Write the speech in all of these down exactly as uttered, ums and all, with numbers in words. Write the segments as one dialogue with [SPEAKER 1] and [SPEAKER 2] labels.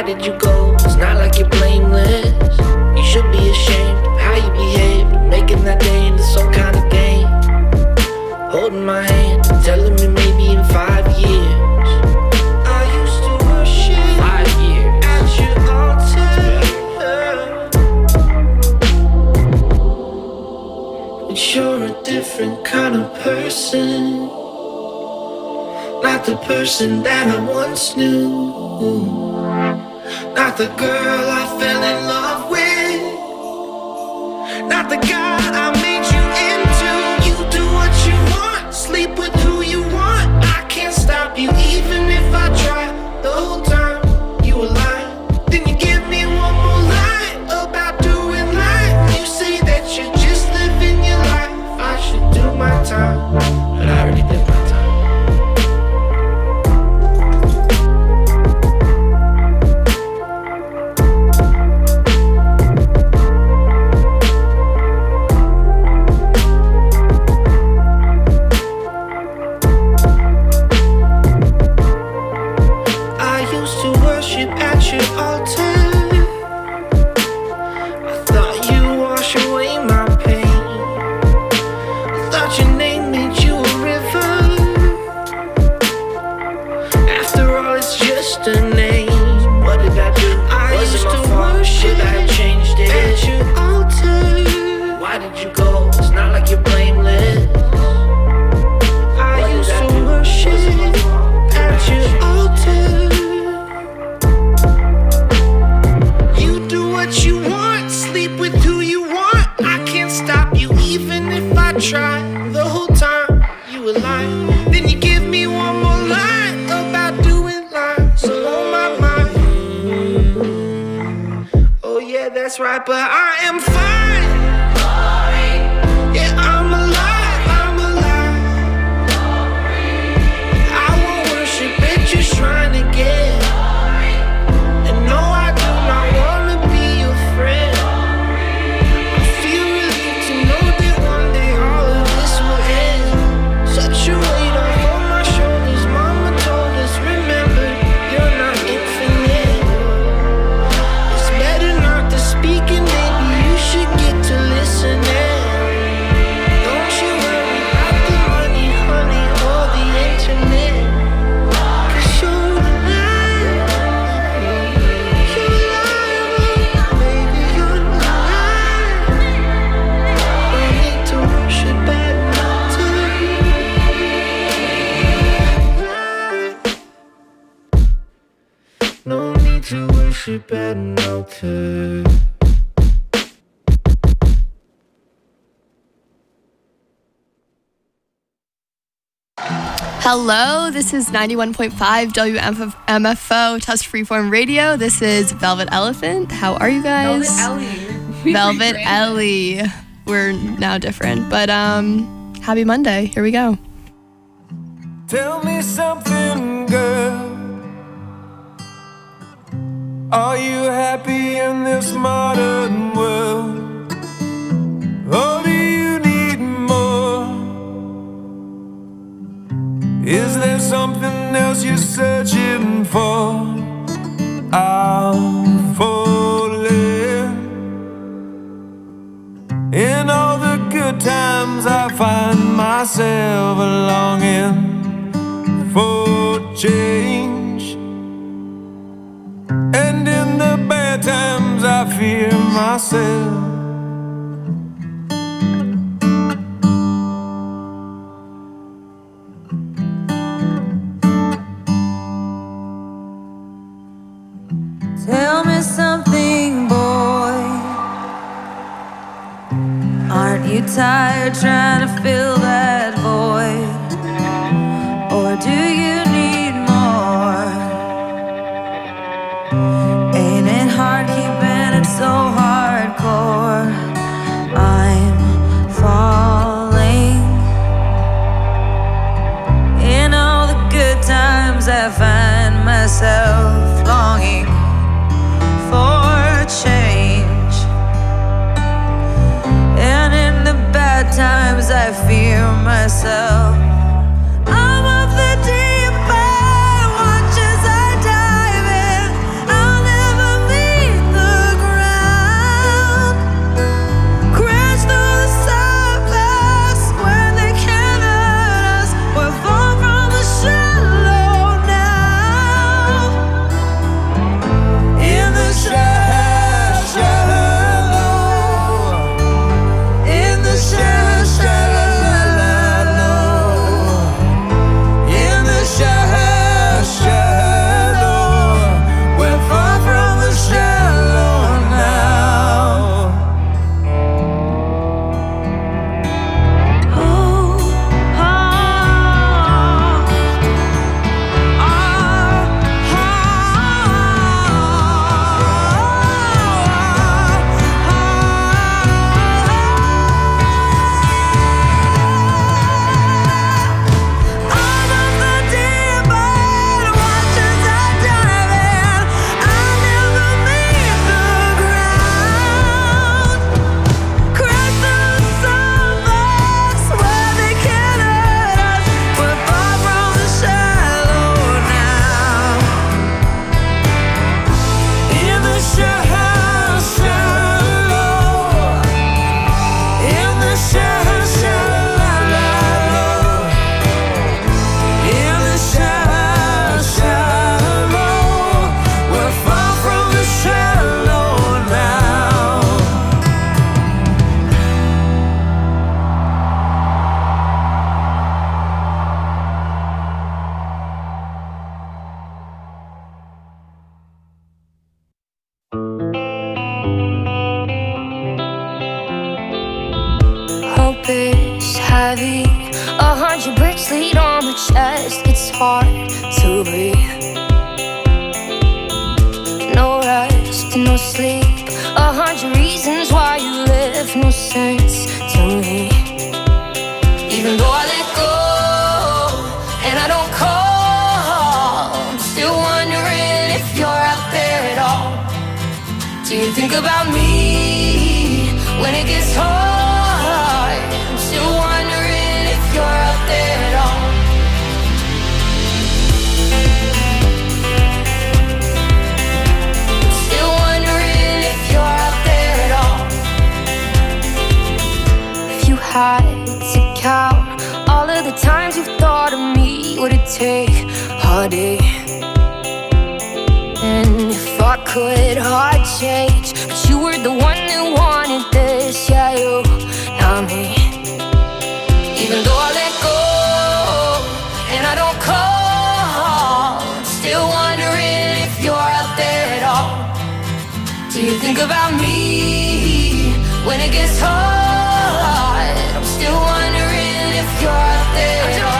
[SPEAKER 1] did you go? It's not like you're blameless. You should be ashamed of how you behaved, making that day into some kind of game. Holding my hand, telling me maybe in five years I used to worship five years at your altar. But you're a different kind of person, not the person that I once knew, not the girl I fell in love with, not the guy I made you into. You do what you want, sleep with who you want. I can't stop you even if I try. The whole time you were lying. Then you give me one more lie about doing life. You say that you're just living your life. I should do my time, but I already did my time.
[SPEAKER 2] Hello, this is ninety-one point five W M F O Test Freeform Radio. This is Velvet Elephant. How are you guys?
[SPEAKER 3] Velvet Ellie.
[SPEAKER 2] Velvet Ellie. We're now different, but um, happy Monday. Here we go.
[SPEAKER 4] Tell me something, girl. Are you happy in this modern world? Or do you need more? Is there something else you're searching for? I'm falling. In all the good times I find myself longing for change, and in the bad times I fear myself.
[SPEAKER 5] Tell me something, boy. Aren't you tired trying to fill that void? Or do you need more? Ain't it hard keeping it so hardcore? I'm falling. In all the good times I find myself longing for change, and in the bad times I fear myself. I'm of the deep end, watch as I dive in. I'll never heavy. A hundred bricks laid on my chest. It's hard to breathe. No rest, no sleep. A hundred reasons why you live. No sense to me. Even though I let go and I don't call, I'm still wondering if you're out there at all. Do you think about me when it gets hard? I'm still wondering if you're out there at all. I'm still wondering if you're out there at all. If you had to count all of the times you thought of me, would it take all day? And if I could, I'd change, but you were the one who wanted this. Yeah, you, not me. Even though I let go and I don't call, I'm still wondering if you're out there at all. Do you think about me when it gets hard? I'm still wondering if you're out there at all.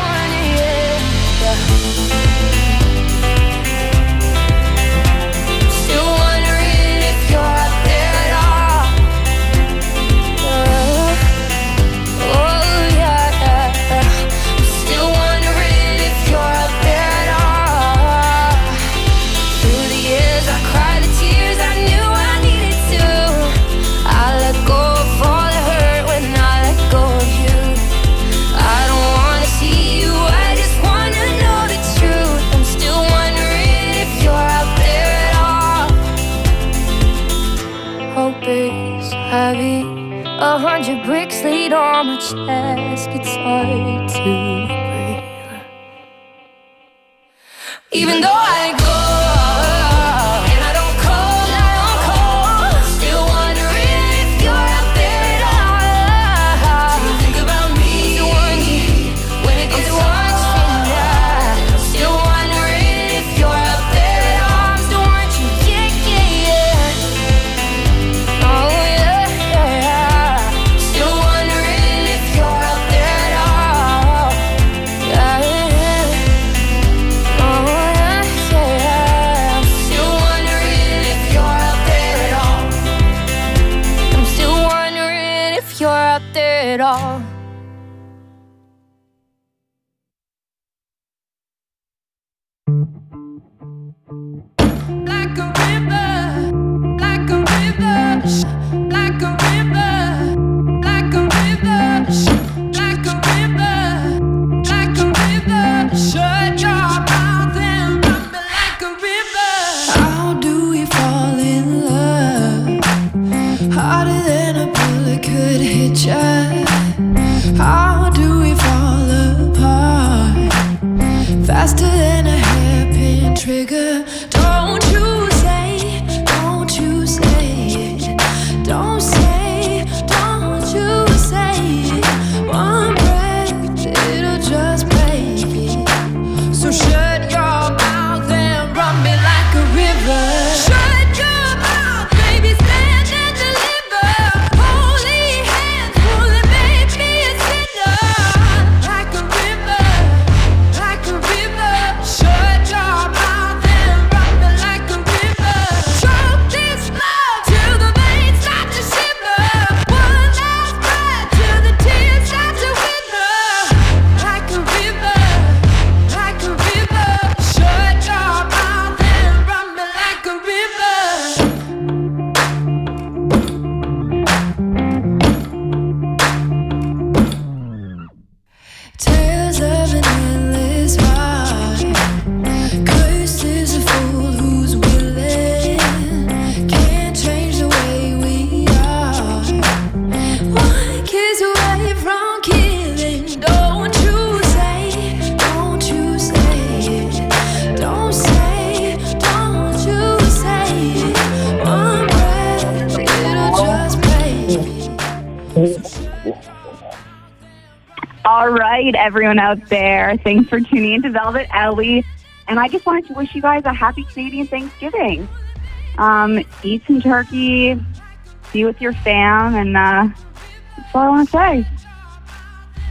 [SPEAKER 5] Heavy, a hundred bricks laid on my chest. It's hard to breathe. Even though I go and I don't call, I don't call, still wondering if you're out there at all. Do you think about me when it gets hard? I'm still wondering if you're out there at all. I'm still wondering, yeah, yeah, yeah. Oh, at all. Like a river, like a river, like a river, like a river, like a river, like a river. Shut your mouth and run me like a river. How do we fall in love? Harder than a bullet could hit ya. How do we fall apart? Faster than a hairpin trigger. Don't you say, don't you say it. Don't say, don't you say it. One breath, it'll just break it. So shut your mouth and run me like a river. Shut your mouth, baby, stand and deliver. Holy hands, pulling, make me a sinner. Like a river, like a river. Shut your mouth and run me like a river. Choke this love till the veins start to shiver. One last breath till the tears start to wither. Like a river, like a river. Shut your mouth and run me like a river. Tales of an endless ride. Cursed is a fool who's willing. Can't change the way we are. One kiss away from killing. Don't you say, don't you say it. Don't say, don't you say it. One breath, it'll just break it.
[SPEAKER 3] All right, everyone out there, thanks for tuning in to Velvet Ellie. And I just wanted to wish you guys a happy Canadian Thanksgiving. Um, eat some turkey, be with your fam, and uh, that's all I want to say.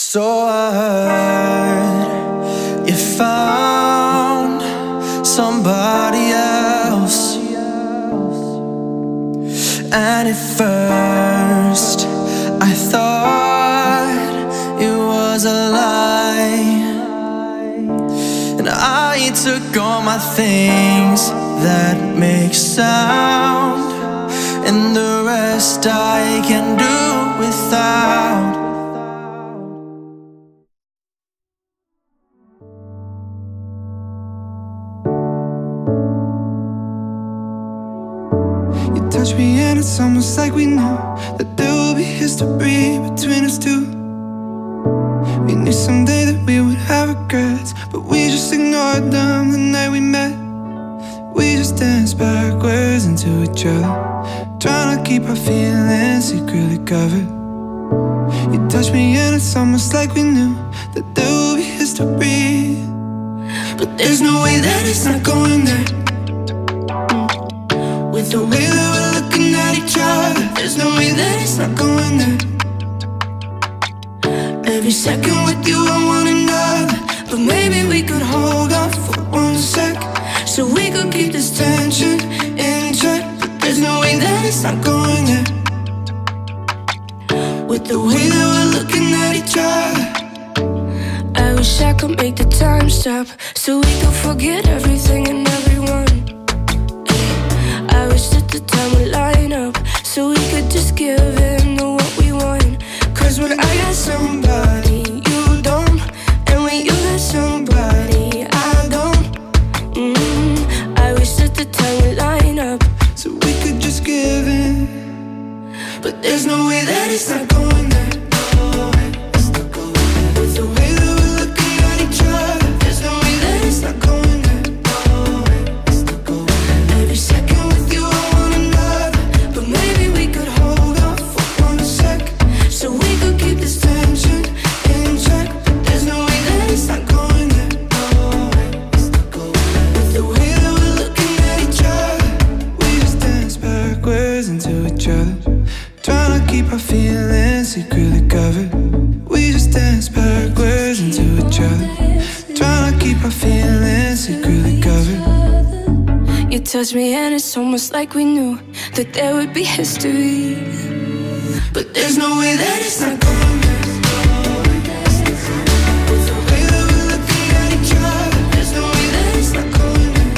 [SPEAKER 4] So I heard you found somebody else, and at first I thought it was a lie, and I took all my things that make sound, and the rest I can do without.
[SPEAKER 6] You touch me and it's almost like we knew that there will be history between us two. We knew someday that we would have regrets, but we just ignored them the night we met. We just danced backwards into each other, trying to keep our feelings secretly covered. You touch me and it's almost like we knew that there will be history, but there's no way that it's not going there. With the way that we're looking at each other, there's no way that it's not going there. Every second with you I want another, but maybe we could hold off for one sec, so we could keep this tension in check. But there's no way that it's not going there. With the way that we're looking at each other, I wish I could make the time stop, so we could forget everything and everyone. I wish that the time would line up, so we could just give in to what we want. Cause when I got somebody, you don't, and when you got somebody, I don't. mm, I wish that the time would line up, so we could just give in. But there's no way that it's not going there. With the way that we're looking at each other, there's no way that it's not going there. Every second with you I want another, but maybe we could hold off for one sec, so we could keep this tension in check. But there's no way that it's not going there. With the way that we're looking at each other, we just dance backwards into each other, trying to keep our feelings secretly covered. We just dance backwards into each other, trying to keep our feelings secretly covered. You touched me and it's almost like we knew that there would be history, but there's no way that it's not going there. With the way that we're looking at each other, there's no way that it's not going there.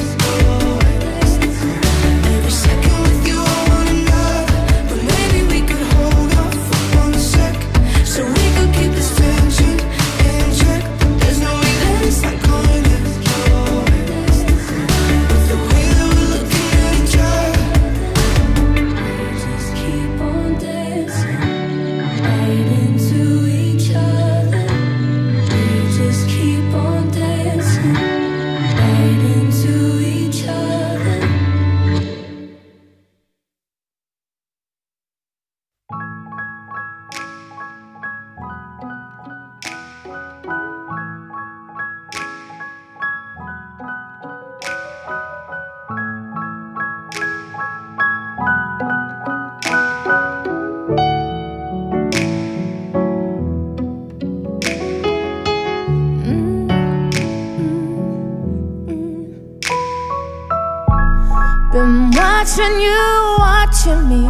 [SPEAKER 6] Every second with you I want another, but maybe we could hold off for one sec, so we could keep this tension in check. But there's no way that it's not going there. With the way that we're looking at each other, just keep on dancing right into each other. We just keep on dancing right into each other.
[SPEAKER 5] Been watching you, watching me.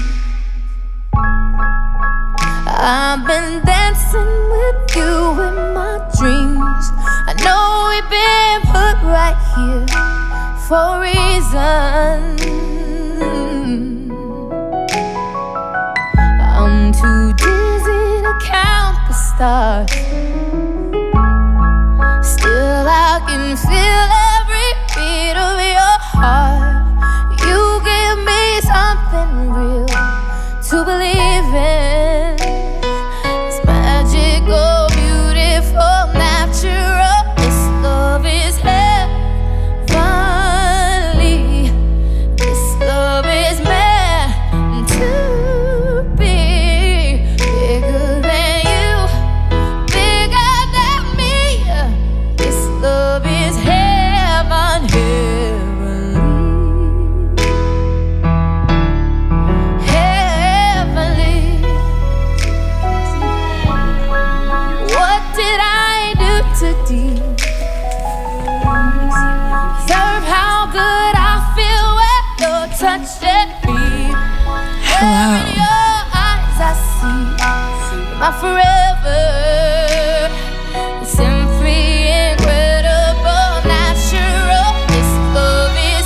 [SPEAKER 5] I've been dancing with you in my dreams. I know we've been put right here for a reason. I'm too dizzy to count the stars. Still I can feel every beat of your heart. You give me something real to believe in. It's magical, beautiful, natural. This love is heavenly. This love is meant to be bigger than you, bigger than me. This love is heavenly.
[SPEAKER 6] my forever. Simply incredible, natural. This love is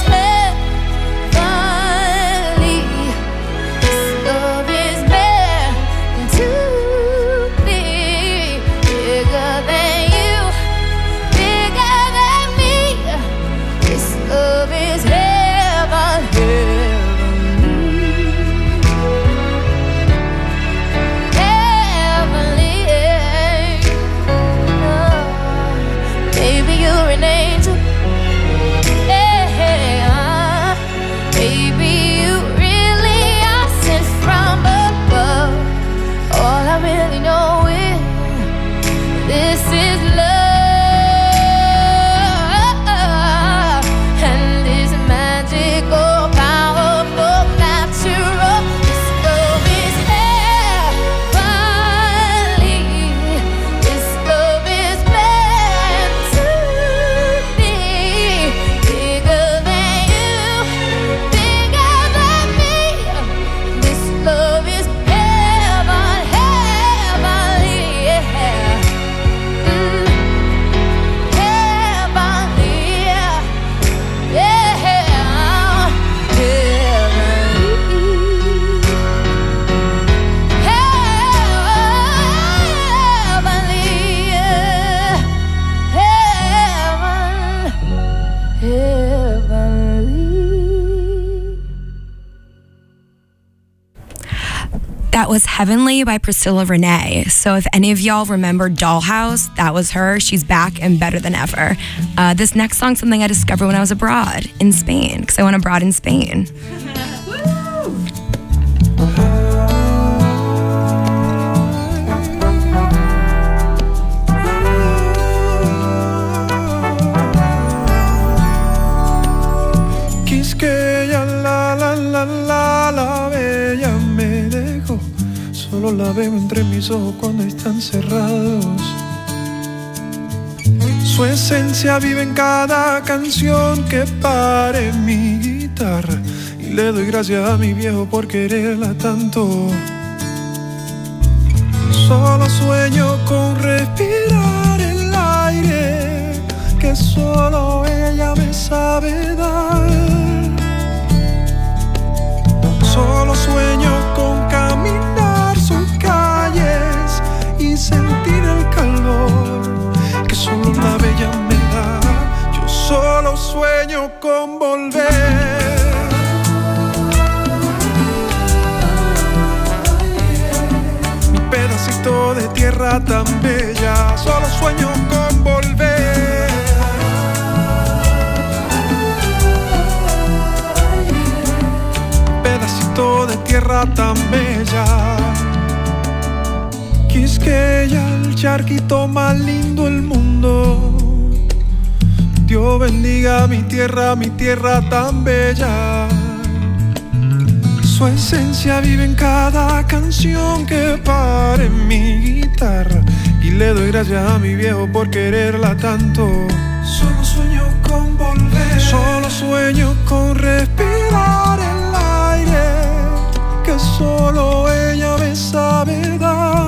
[SPEAKER 6] heavenly. This love is meant to be bigger than you, bigger than me. This love is heaven, heavenly, heavenly. Oh, baby, you're an angel. Yeah, baby, you really are sent from above. All I really know is this is love, and this magical, powerful, natural. This love is heavenly. This love is meant to be bigger than you, bigger than me. This love is heaven, heavenly, yeah. Mm. Heavenly, yeah. Yeah, heavenly. Heavenly, yeah. Heaven, heavenly.
[SPEAKER 7] That was Heavenly by Priscilla Renee. So if any of y'all remember Dollhouse, that was her. She's back and better than ever. Uh, this next song's something I discovered when I was abroad in Spain, because I went abroad in Spain.
[SPEAKER 4] Quisqueya, la la la la, la bella me dejó. Solo la veo entre mis ojos cuando están cerrados. Su esencia vive en cada canción que pare mi guitarra. Y le doy gracias a mi viejo por quererla tanto. Solo sueño con respirar el aire que solo ella me sabe dar. Solo sueño con caminar sus calles y sentir el calor que solo la bella me da. Yo solo sueño con volver. Mi pedacito de tierra tan bella, solo sueño con volver. Pedacito de tierra tan bella. Quisqueya, el charquito más lindo del mundo. Dios bendiga mi tierra, mi tierra tan bella. Su esencia vive en cada canción que pare mi guitarra. Y le doy gracias a mi viejo por quererla tanto. Solo sueño con volver. Solo sueño con respirar el aire que solo ella me sabe dar.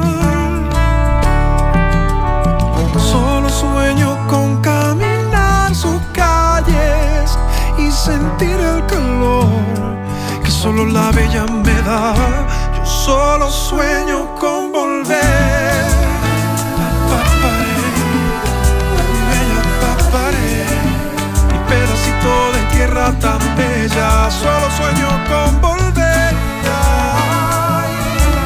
[SPEAKER 4] Solo sueño con caminar sus calles y sentir el calor que solo la bella me da. Yo solo sueño con volver. Paparé, mi bella paparé, mi pedacito de tierra tan bella. Solo sueño con volver. Ay,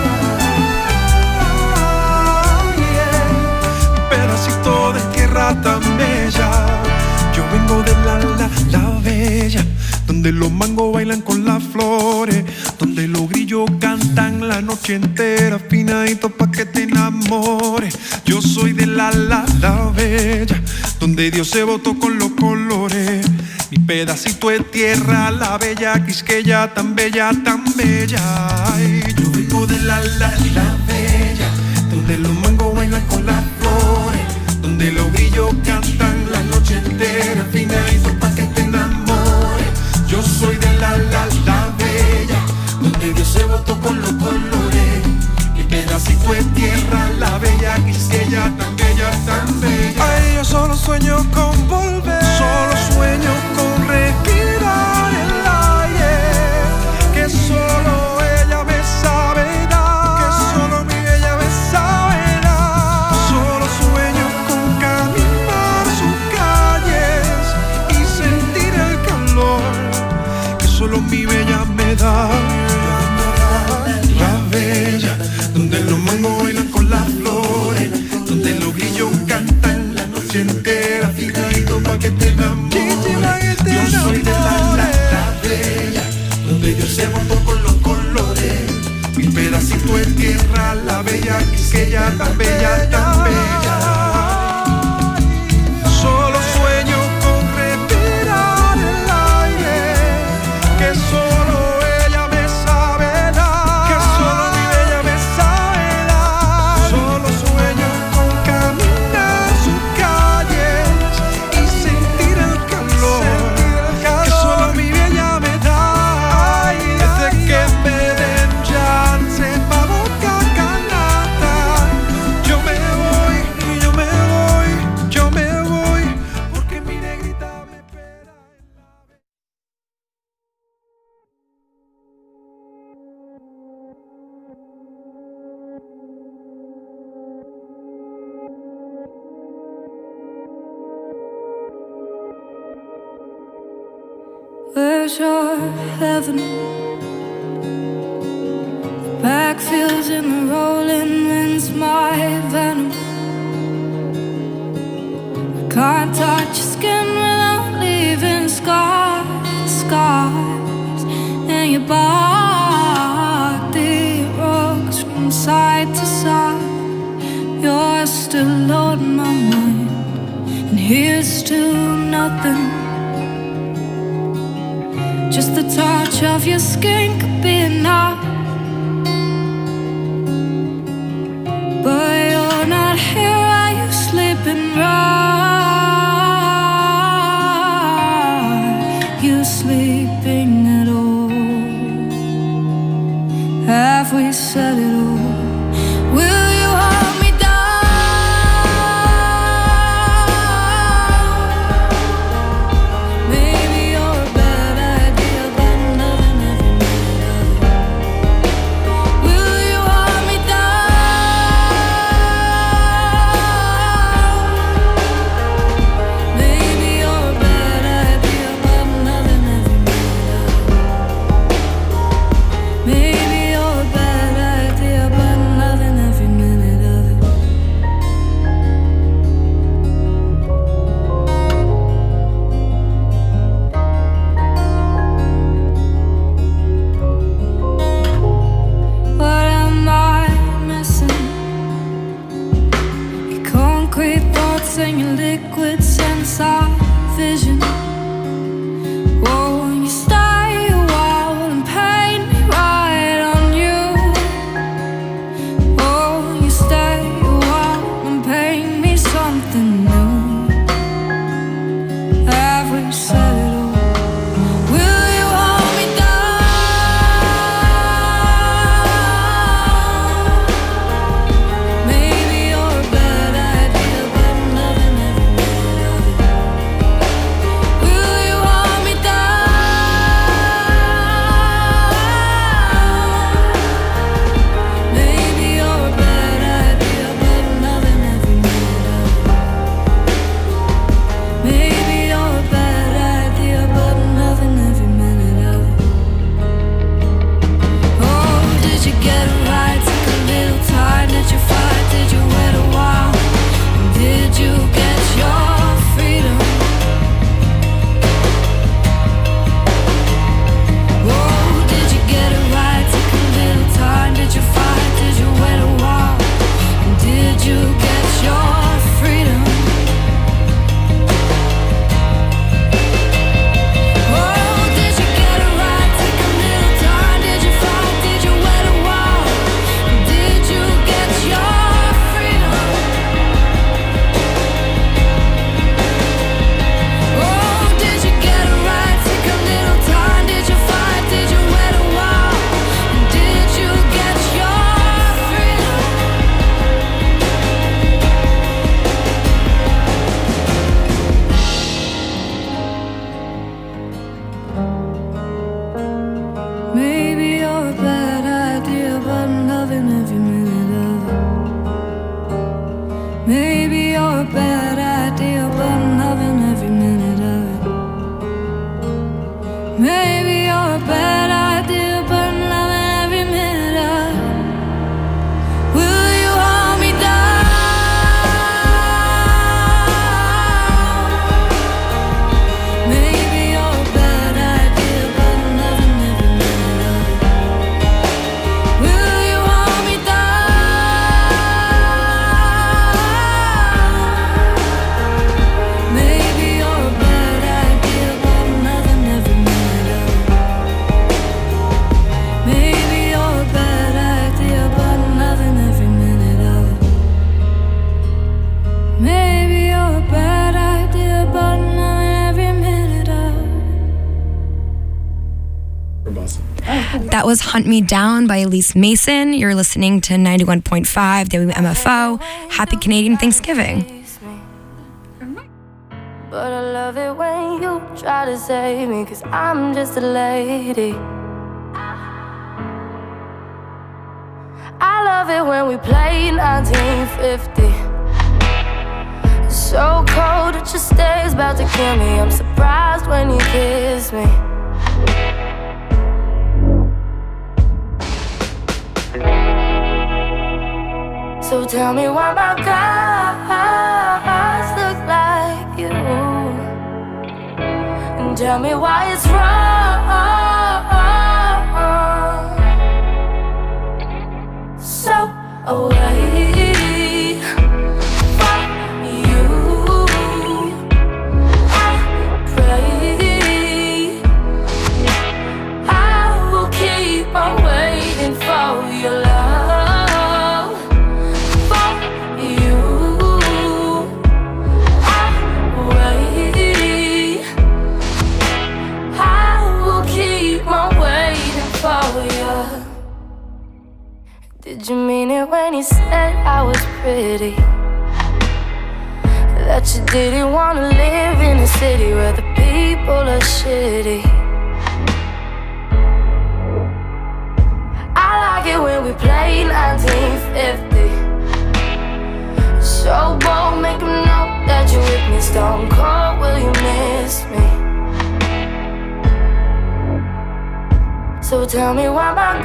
[SPEAKER 4] ay, yeah. Mi pedacito de tierra tan bella. Yo vengo de la, la, la bella, donde los mangos bailan con las flores, donde los grillos cantan la noche entera, finaditos pa' que te enamores. Yo soy de la, la, la bella, donde Dios se botó con los colores. Mi pedacito de tierra, la bella Quisqueya, tan bella, tan bella. Ay, yo vengo de la, la, la bella, donde los mangos bailan con las flores, donde los grillos cantan la noche entera, finaditos pa' que te enamores. Yo soy de la, la, la bella, donde Dios se botó con los colores. Mi pedacito de tierra, sueño con volver, solo sueño con respirar el aire que solo ella me sabe dar, que solo mi bella me sabe dar. Solo sueño con caminar sus calles y sentir el calor que solo mi bella me da. La bella, donde los mangos bailan con las flores, donde los grillos cantan la noche entera, fijadito pa' que te enamores. Yo soy de la, la, la bella, donde Dios se montó con los colores, mi pedacito de tierra, la bella Quisqueya, tan bella, tan bella. Solo sueño con respirar el aire que solo ella me sabe dar, que solo mi bella me sabe dar. Solo sueño con caminar sus calles y sentir el calor que solo mi bella me da. Desde que me den chance pa' Boca Canasta, yo me voy, yo me voy, yo me voy, porque mi negrita me espera en la ventana.
[SPEAKER 6] Where's your heaven? The backfields in the rolling winds, my venom. I can't touch your skin without leaving scars, scars. And your body rocks from side to side. You're still on my mind, and here's to nothing. Just the touch of your skin could be enough, but you're not here. Are you sleeping right? You sleeping at all? Have we said it all? Will you hold me and your liquid sense of vision. Won't you stay a while and paint me right on you? Won't you stay a while and paint me something new? Have we said it all? Will you hold me down? Maybe you're a bad idea, but nothing ever made of it. Will you hold me down? Maybe you're a bad idea, but nothing ever made of it. Maybe you're a bad idea, but nothing every minute of it. Oh, did you get it right? Took a little time. Did you fight? Did you wait a while? And did you get your freedom? Oh, did you get it right? Took a little time. Did you fight? Did you wait a while? And did you get your freedom? Oh, did you get it right? Take a little time. Did you fight? Did you wait a while?
[SPEAKER 7] That was Hunt Me Down by Elise Mason. You're listening to ninety-one point five W M F O. Happy Canadian Thanksgiving.
[SPEAKER 6] But I love it when you try to save me, 'cause I'm just a lady. I love it when we play nineteen fifty. So cold that your stay's about to kill me. I'm surprised when you kiss me. So tell me why my guys look like you, and tell me why it's wrong. So away from you, I pray I will keep on waiting for your love. Did you mean it when you said I was pretty? That you didn't want to live in a city where the people are shitty? I like it when we play nineteen fifty. So bold, make them know that you're with me. Stone cold, will you miss me? So tell me why my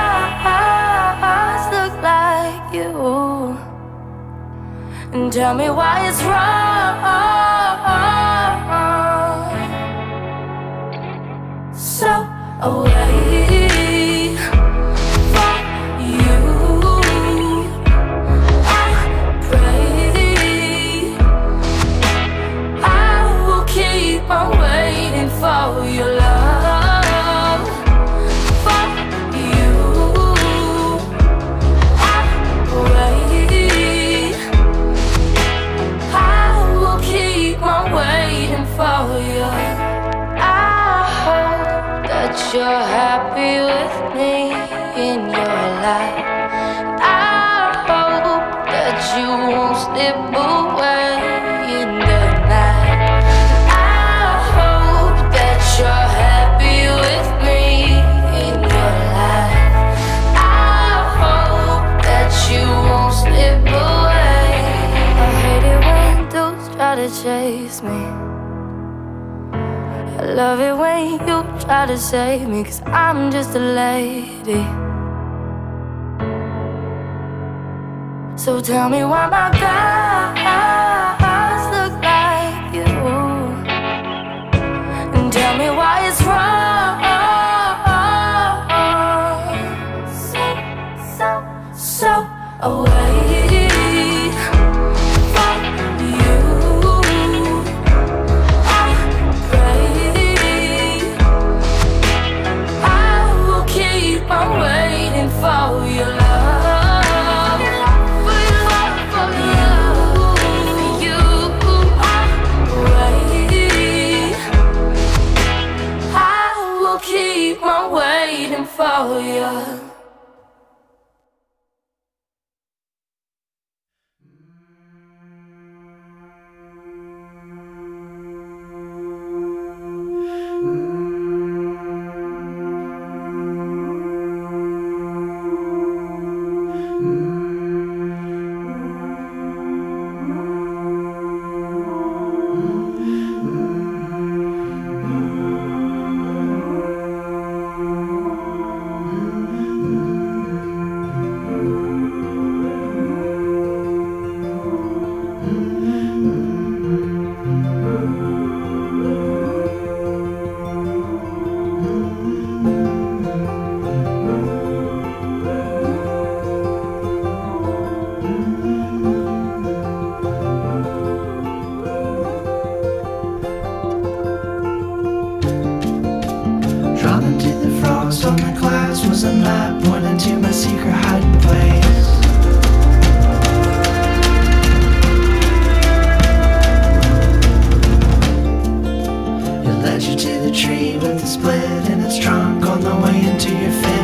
[SPEAKER 6] guys look like you, and tell me why it's wrong. So away from you, I pray I will keep on waiting for your love. You're happy with me in your life. I hope that you won't slip away in the night. I hope that you're happy with me in your life. I hope that you won't slip away. I hate it when dudes try to chase me. I love it when you try to save me, 'cause I'm just a lady. So tell me why my guys look like you, and tell me why it's wrong. So, so, so away. For your love, for your love, for you, for you, wait. I will keep on waiting for you.
[SPEAKER 1] On the glass was a map pointing to my secret hiding place. It led you to the tree with the split in its trunk on the way into your family.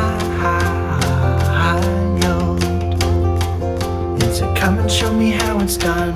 [SPEAKER 1] And so come and show me how it's done.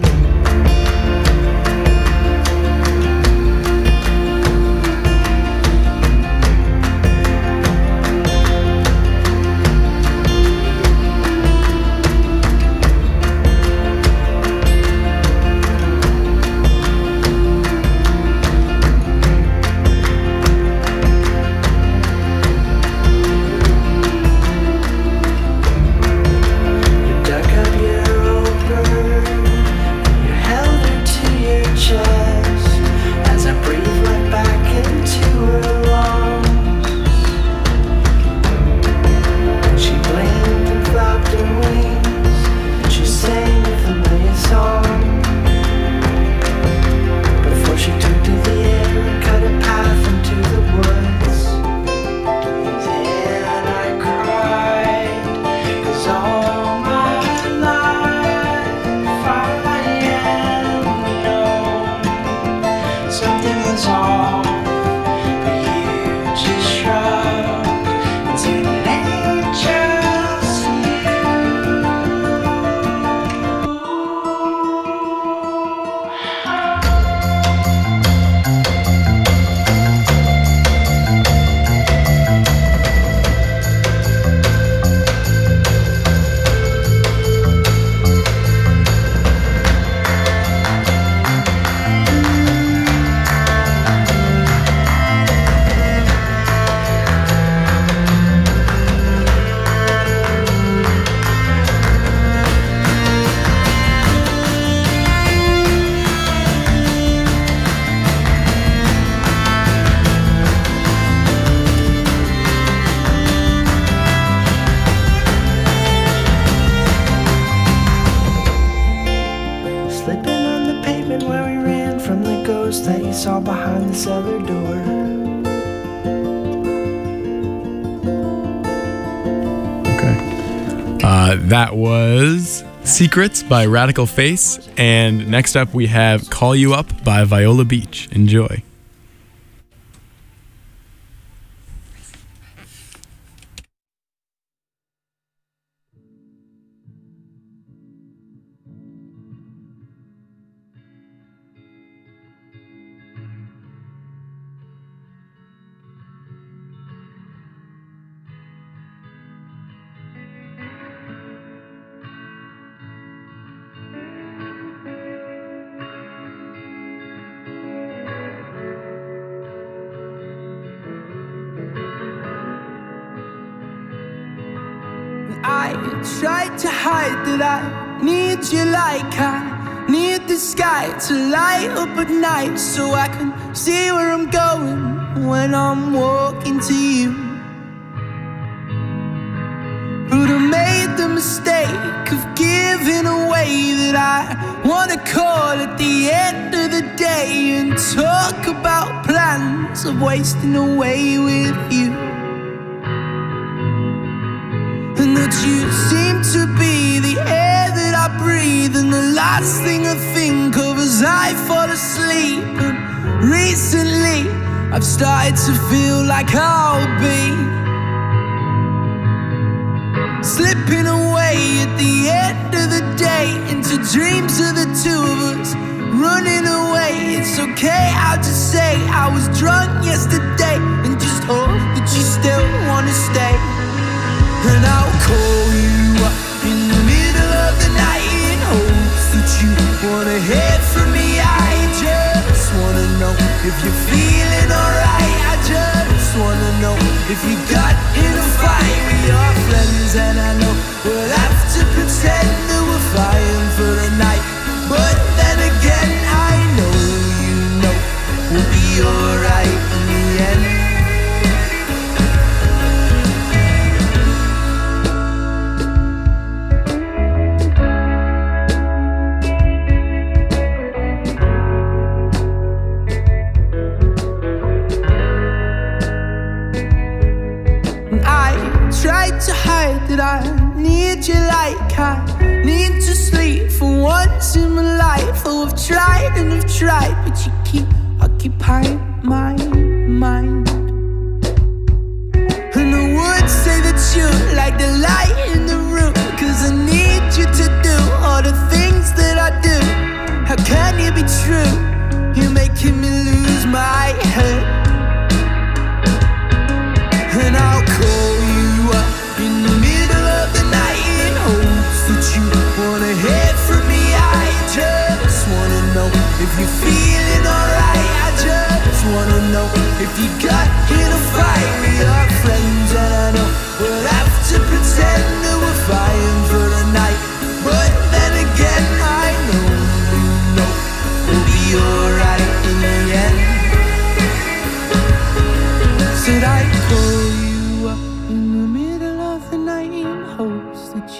[SPEAKER 1] That you saw behind the cellar door.
[SPEAKER 8] Okay. Uh, that was Secrets by Radical Face. And next up we have Call You Up by Viola Beach. Enjoy.
[SPEAKER 1] I tried to hide that I need you like I need the sky to light up at night, so I can see where I'm going when I'm walking to you. But I made the mistake of giving away that I wanna call at the end of the day and talk about plans of wasting away with you. And that you seem to be the air that I breathe, and the last thing I think of as I fall asleep. And recently I've started to feel like I'll be slipping away at the end of the day into dreams of the two of us running away. It's okay, I'll just say I was drunk yesterday and just hope that you still wanna stay. And I'll call you up in the middle of the night in hopes that you wanna hear from me. I just wanna know if you're feeling alright. I just wanna know if you got in a fight with your friends. And I know we'll have to pretend that we're fine for the night, but then again I know you know we'll be alright in the end. Tried to hide that I need you like I need to sleep for once in my life. Oh, I've tried and I've tried, but you keep occupying my mind. And I would say that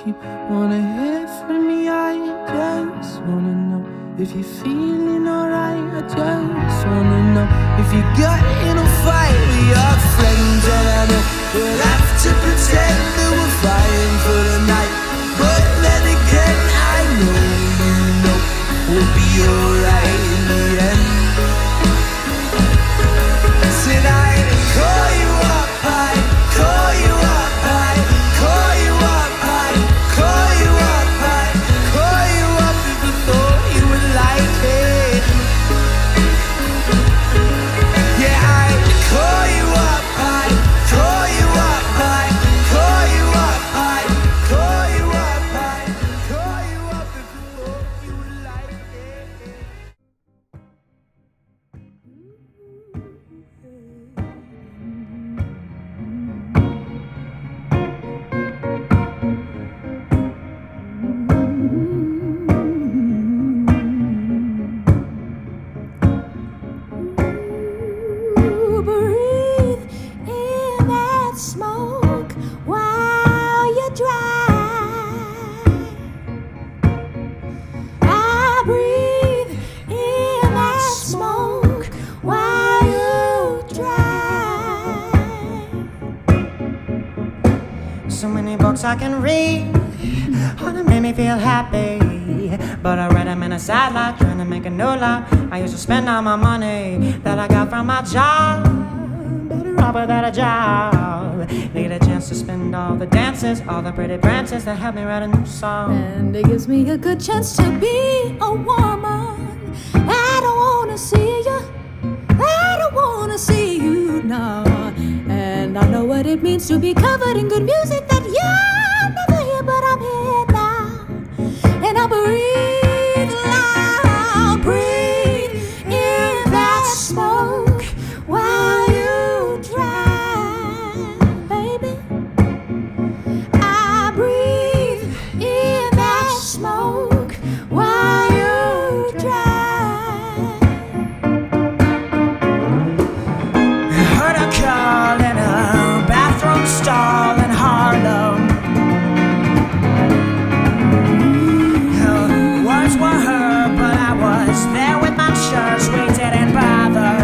[SPEAKER 9] you wanna hear from me. I just wanna know if you're feeling alright. I just wanna know if you got in a fight with your friends. And I know we'll have to pretend that we're fighting for the night, but then again I know you know we'll be alright in the end. Said I'd call you up, I'd call you up, I'd call you up, I'd call you up, I'd call you up if you thought you would like it. Yeah, I'd call you up, I'd call you up, I'd call you up, I'd call you up, I'd call you up if you thought you would like it.
[SPEAKER 5] Breathe in that smoke while you drive. I breathe in that smoke while you drive.
[SPEAKER 10] So many books I can read, all that made me feel happy. But I read them in a sad light, trying to make a new life. I used to spend all my money that I got from my job. Better off without a job. Need a chance to spend all the dances, all the pretty branches that help me write a new song.
[SPEAKER 5] And it gives me a good chance to be a woman. I don't wanna see you, I don't wanna see you now. And I know what it means to be covered in good music that you're never hear, but I'm here now. And I breathe loud, breathe in that smoke while you drive, baby. I breathe in that smoke while you drive.
[SPEAKER 10] Heard a call in a bathroom stall in Harlem. Words were heard, but I was there with my church. We didn't bother.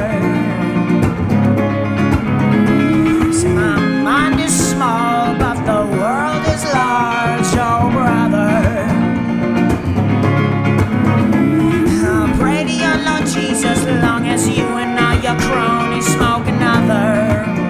[SPEAKER 10] See, my mind is small, but the world is large, oh brother. I'll pray to your Lord Jesus, long as you and all your cronies smoke another.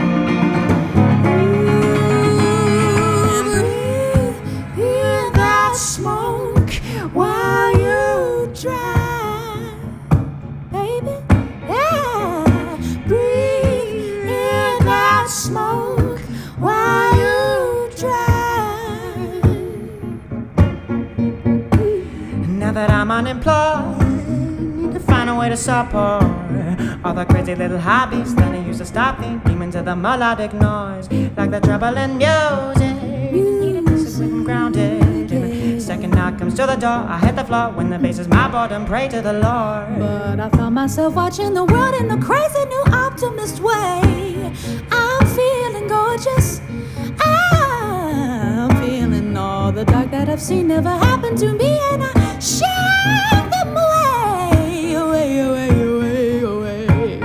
[SPEAKER 5] Breathe in that smoke while you drive, baby. Yeah, breathe in that smoke while you drive.
[SPEAKER 10] Now that I'm unemployed, need to find a way to support all the crazy little hobbies that I used to stop me. Demons of the melodic noise, like the trouble in music. Needing discipline and grounded. Second knock comes to the door, I hit the floor. When the bass is my boredom, pray to the Lord.
[SPEAKER 5] But I found myself watching the world in a crazy new optimist way. I'm feeling gorgeous, I'm feeling all the dark that I've seen never happen to me, and I shake them away, away, away, away, away,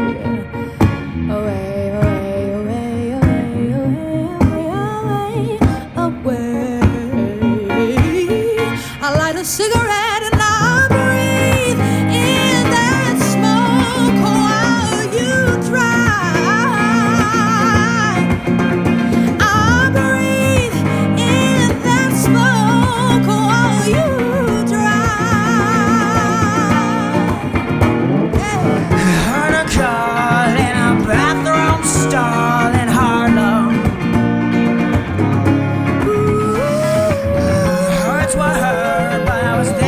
[SPEAKER 5] away, away, away, away, away, away, away. I light a cigarette and I breathe in that smoke while you drive. I breathe in that smoke while you drive.
[SPEAKER 10] Heard a call in a bathroom stall in Harlem. Words were heard, but I was there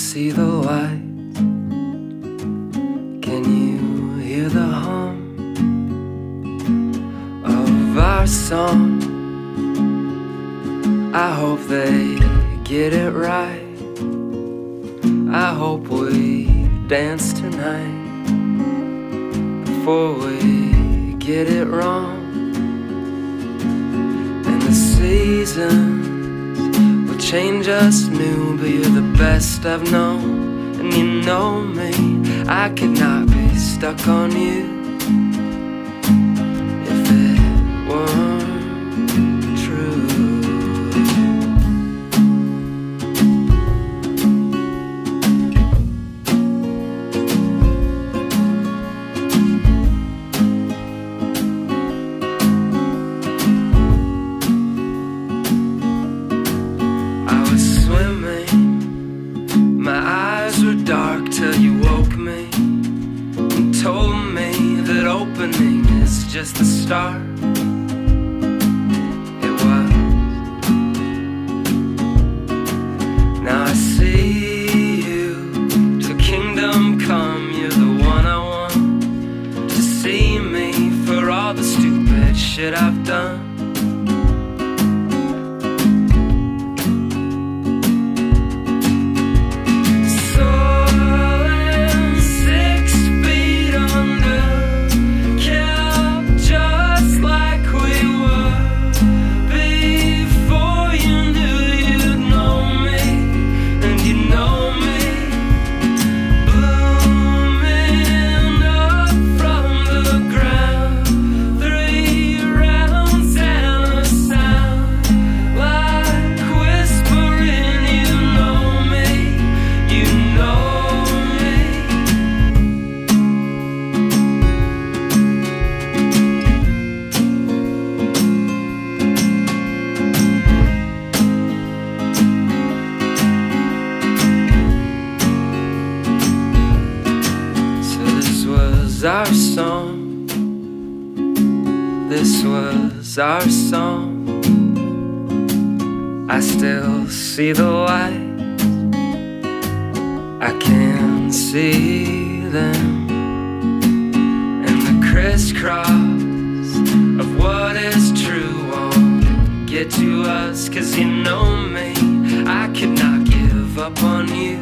[SPEAKER 11] see the light? Can you hear the hum of our song? I hope they get it right. I hope we dance tonight before we get it wrong. And the seasons will change us new, but you're the best I've known. And you know me, I could not be stuck on you if it weren't true. I was swimming, my eyes were dark till you woke me and told me that opening is just the start. It was. Now I see you, till kingdom come. You're the one I want to see me for all the stupid shit I've done. Our song, this was our song. I still see the lights, I can see them, and the crisscross of what is true won't get to us. Cause you know me, I could not give up on you.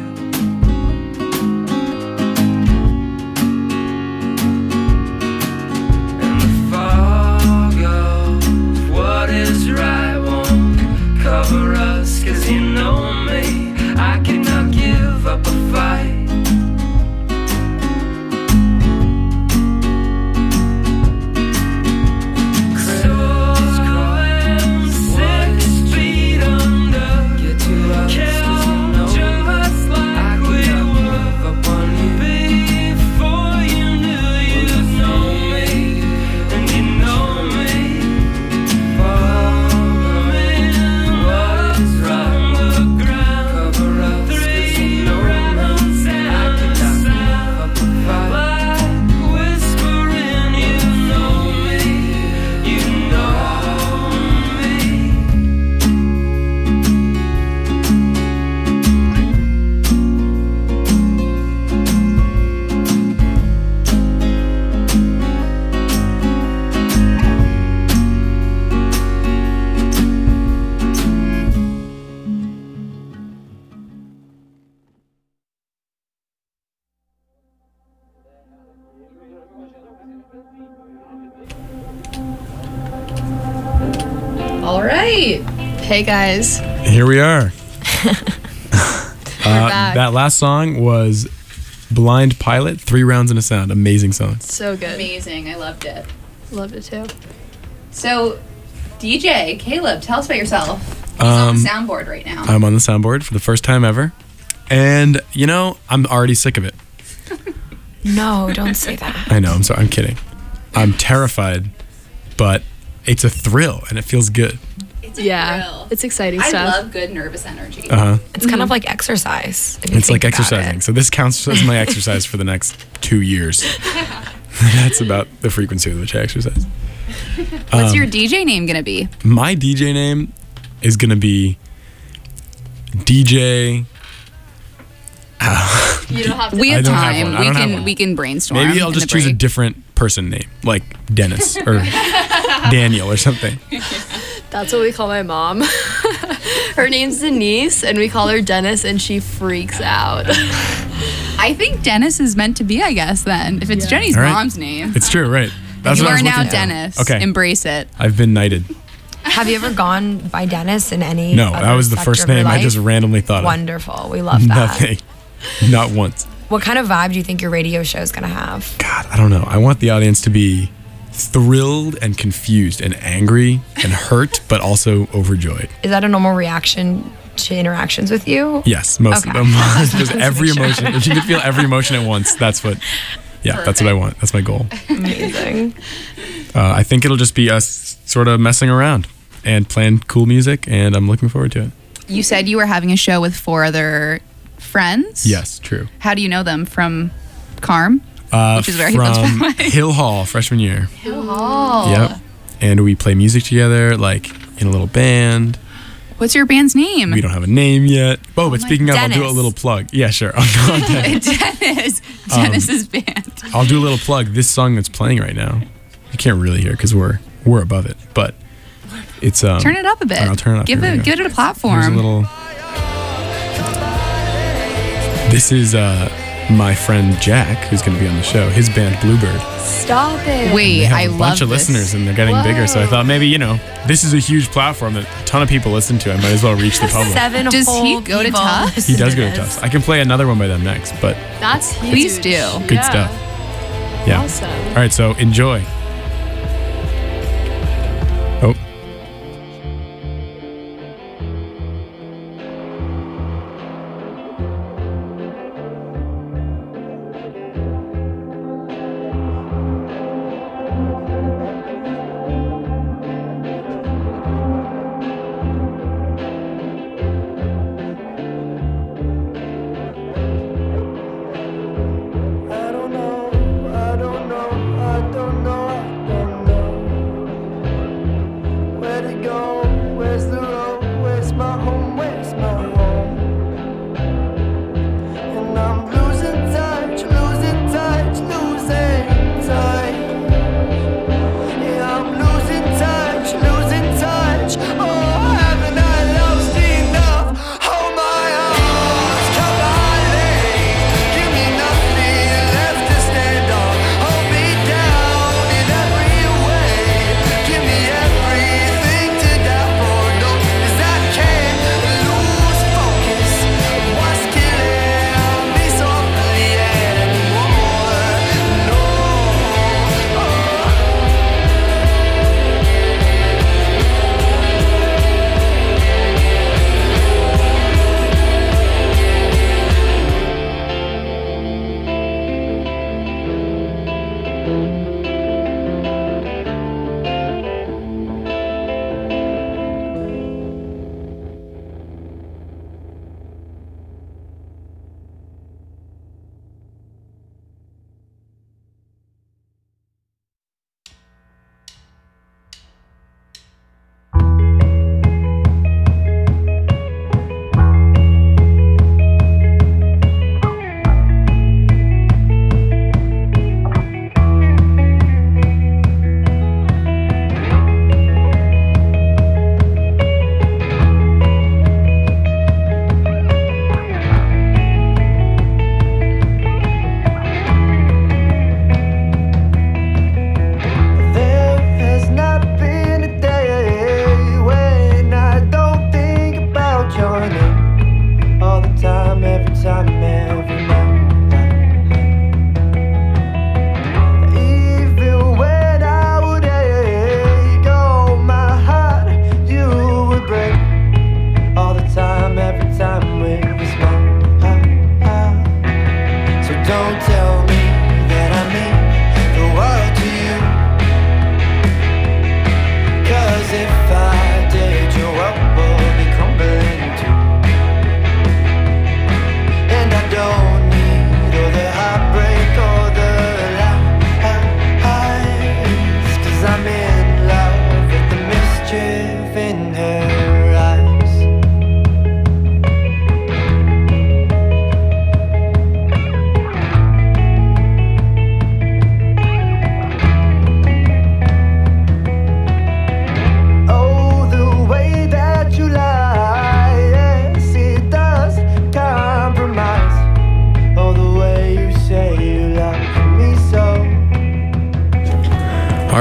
[SPEAKER 11] Right won't cover us, cause you know me, I cannot give up a fight.
[SPEAKER 2] All right. Hey guys.
[SPEAKER 8] Here we are.
[SPEAKER 2] We're
[SPEAKER 8] uh,
[SPEAKER 2] back.
[SPEAKER 8] That last song was Blind Pilot, Three Rounds and a Sound. Amazing song.
[SPEAKER 2] So good.
[SPEAKER 12] Amazing. I loved it.
[SPEAKER 2] Loved it too.
[SPEAKER 12] So, D J, Caleb, tell us about yourself. He's
[SPEAKER 8] Um,
[SPEAKER 12] on the soundboard right now.
[SPEAKER 8] I'm on the soundboard for the first time ever. And, you know, I'm already sick of it.
[SPEAKER 7] No, don't say that.
[SPEAKER 8] I know, I'm sorry, I'm kidding. I'm terrified, but it's a thrill and it feels good.
[SPEAKER 12] It's a
[SPEAKER 2] Yeah,
[SPEAKER 12] thrill.
[SPEAKER 2] it's exciting
[SPEAKER 12] I
[SPEAKER 2] stuff.
[SPEAKER 12] love good nervous energy.
[SPEAKER 8] Uh-huh.
[SPEAKER 7] It's kind of like exercise. if you
[SPEAKER 8] It's like
[SPEAKER 7] think about
[SPEAKER 8] exercising.
[SPEAKER 7] it.
[SPEAKER 8] So this counts as my exercise for the next two years. That's about the frequency with which I exercise.
[SPEAKER 12] What's
[SPEAKER 8] Um,
[SPEAKER 12] your D J name gonna be?
[SPEAKER 8] My D J name is going to be D J
[SPEAKER 2] You don't have to.
[SPEAKER 13] We
[SPEAKER 8] I
[SPEAKER 13] have
[SPEAKER 8] don't have
[SPEAKER 13] time.
[SPEAKER 8] one. I
[SPEAKER 13] we
[SPEAKER 8] don't have
[SPEAKER 13] can
[SPEAKER 8] one.
[SPEAKER 13] we can brainstorm.
[SPEAKER 8] Maybe I'll
[SPEAKER 13] in
[SPEAKER 8] just
[SPEAKER 13] the
[SPEAKER 8] choose a
[SPEAKER 13] break.
[SPEAKER 8] different person name, like Dennis or Daniel or something.
[SPEAKER 2] That's what we call my mom. Her name's Denise, and we call her Dennis, and she freaks out.
[SPEAKER 13] I think Dennis is meant to be, I guess, then. If it's
[SPEAKER 2] Yeah.
[SPEAKER 13] Jenny's
[SPEAKER 8] All right.
[SPEAKER 13] mom's name.
[SPEAKER 8] It's true, right? That's
[SPEAKER 13] you
[SPEAKER 8] what I
[SPEAKER 13] are
[SPEAKER 8] was
[SPEAKER 13] now
[SPEAKER 8] looking for.
[SPEAKER 13] Dennis.
[SPEAKER 8] Okay.
[SPEAKER 13] Embrace it.
[SPEAKER 8] I've been knighted.
[SPEAKER 7] Have you ever gone by Dennis in any?
[SPEAKER 8] No, that
[SPEAKER 7] other
[SPEAKER 8] was the
[SPEAKER 7] sector
[SPEAKER 8] first
[SPEAKER 7] of your
[SPEAKER 8] name I
[SPEAKER 7] life?
[SPEAKER 8] just randomly thought of.
[SPEAKER 7] Wonderful. We love that.
[SPEAKER 8] Nothing. Not once.
[SPEAKER 7] What kind of vibe do you think your radio show is gonna have?
[SPEAKER 8] God, I don't know. I want the audience to be thrilled and confused and angry and hurt, but also overjoyed.
[SPEAKER 7] Is that a normal reaction to interactions with you?
[SPEAKER 8] Yes, most
[SPEAKER 7] Okay.
[SPEAKER 8] of them. Just
[SPEAKER 7] Just
[SPEAKER 8] every
[SPEAKER 7] make sure.
[SPEAKER 8] emotion. If you can feel every emotion at once, that's what. Yeah, that's what I want. That's my goal.
[SPEAKER 7] Amazing.
[SPEAKER 8] Uh, I think it'll just be us sort of messing around and playing cool music, and I'm looking forward to it.
[SPEAKER 13] You said you were having a show with four other friends?
[SPEAKER 8] Yes, true.
[SPEAKER 13] How do you know them? From Carm?
[SPEAKER 8] Uh,
[SPEAKER 13] Which is where he lives, by the
[SPEAKER 8] from
[SPEAKER 13] way.
[SPEAKER 8] Hill Hall, freshman year.
[SPEAKER 13] Hill Hall.
[SPEAKER 8] Yep. And we play music together, like in a little band.
[SPEAKER 13] What's your band's name?
[SPEAKER 8] We don't have a name yet. Oh, but speaking of, I'll do a
[SPEAKER 13] Dennis.
[SPEAKER 8] little plug. Yeah, sure. I'll, go on Dennis.
[SPEAKER 13] Dennis.
[SPEAKER 8] Um,
[SPEAKER 13] Dennis's band.
[SPEAKER 8] I'll do a little plug. This song that's playing right now, you can't really hear because we're we're above it, but it's um.
[SPEAKER 13] Turn it up a bit.
[SPEAKER 8] I'll turn it up.
[SPEAKER 13] Give
[SPEAKER 8] Here we
[SPEAKER 13] it
[SPEAKER 8] go.
[SPEAKER 13] give it a platform.
[SPEAKER 8] Here's a little. This is uh my friend Jack, who's going to be on the show. His band Bluebird.
[SPEAKER 2] Stop it.
[SPEAKER 13] Wait,
[SPEAKER 8] They have
[SPEAKER 13] I
[SPEAKER 8] a
[SPEAKER 13] love
[SPEAKER 8] bunch of
[SPEAKER 13] this.
[SPEAKER 8] listeners, and they're getting bigger. So I thought maybe you know this is a huge platform that a ton of people listen to. I might as well reach the public.
[SPEAKER 7] Seven
[SPEAKER 13] Does he
[SPEAKER 7] whole
[SPEAKER 13] go to
[SPEAKER 7] people
[SPEAKER 13] Tufts?
[SPEAKER 8] He does go to
[SPEAKER 7] listen
[SPEAKER 8] Tufts. I can play another one by them next, but
[SPEAKER 2] That's huge.
[SPEAKER 13] Please do.
[SPEAKER 8] good
[SPEAKER 2] Yeah.
[SPEAKER 8] stuff. Yeah.
[SPEAKER 2] Awesome.
[SPEAKER 8] All right, so enjoy. Oh.
[SPEAKER 9] I don't know, I don't know, I don't know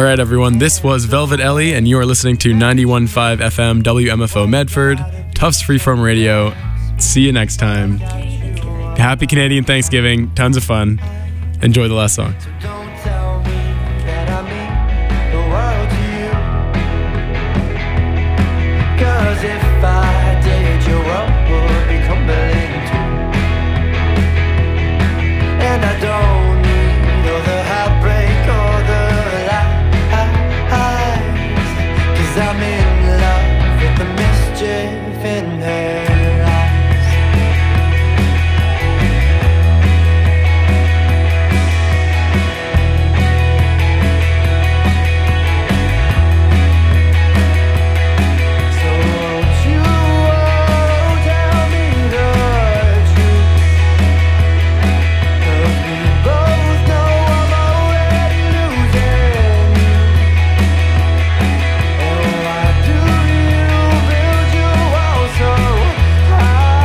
[SPEAKER 8] right, everyone. This was Velvet Ellie, and you are listening to ninety-one point five F M W M F O Medford, Tufts Freeform Radio. See you next time. Happy Canadian Thanksgiving. Tons of fun. Enjoy the last song.